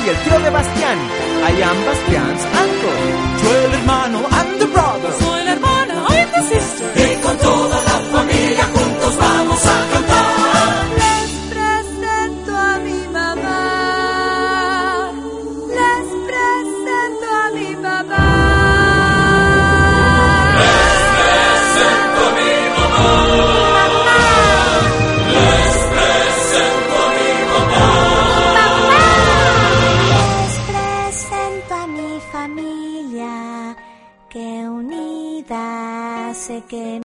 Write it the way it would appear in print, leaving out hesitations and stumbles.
y el tío de Bastián. I am Bastián's uncle. Yo el hermano and the brother.